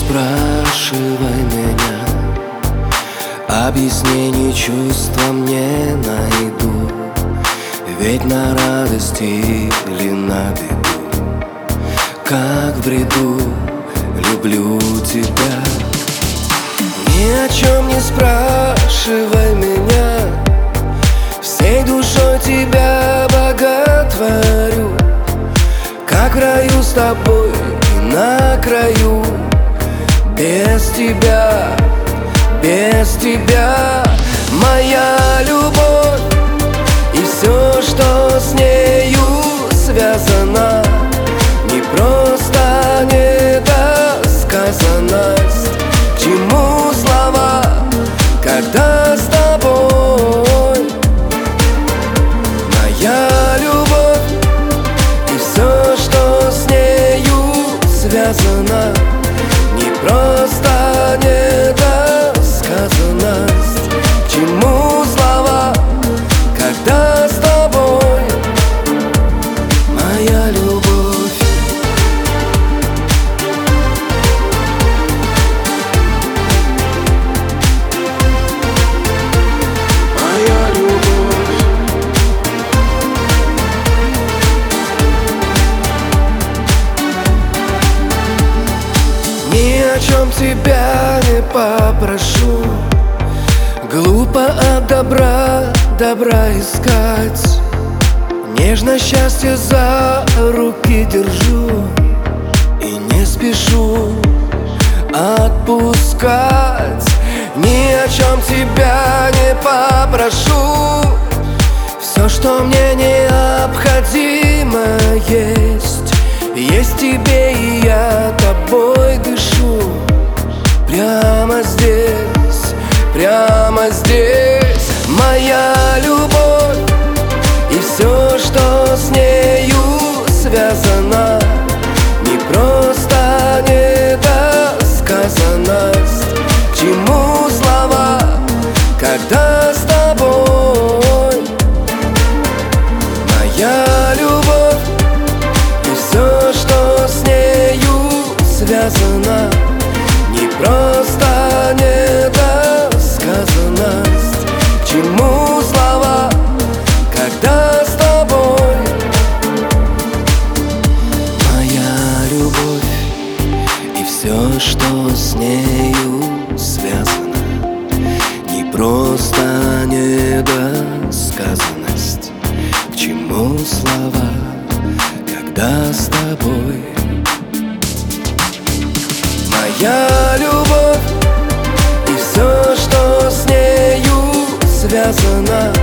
спрашивай меня, объяснений чувствам не найду. Ведь на радость или на беду, как в бреду, люблю тебя. Ни о чем не спрашивай меня, всей душой тебя боготворю. Как в раю с тобой и на краю, без тебя, без тебя. Моя любовь и все, что с нею связано, не просто недосказанность. К чему слова, когда с тобой? Моя любовь и все, что с нею связано, не просто недосказанность. К чему слова, когда с тобой? Моя любовь. Моя любовь. Ни о чем тебя не попрошу, глупо от добра искать. Нежно счастье за руки держу и не спешу отпускать. Ни о чем тебя не попрошу, все, что мне необходимо, есть в тебе, и я тобой дышу. Прямо здесь, прямо здесь. Моя любовь и все, что с нею связано, не просто недосказанность. К чему слова, когда с тобой? Моя любовь и все, что с нею связано, не просто недосказанность. К чему слова, когда с тобой? Моя любовь и все, что с нею связано, не просто недосказанность. К чему слова, когда с тобой? Моя любовь и все, что с нею связано,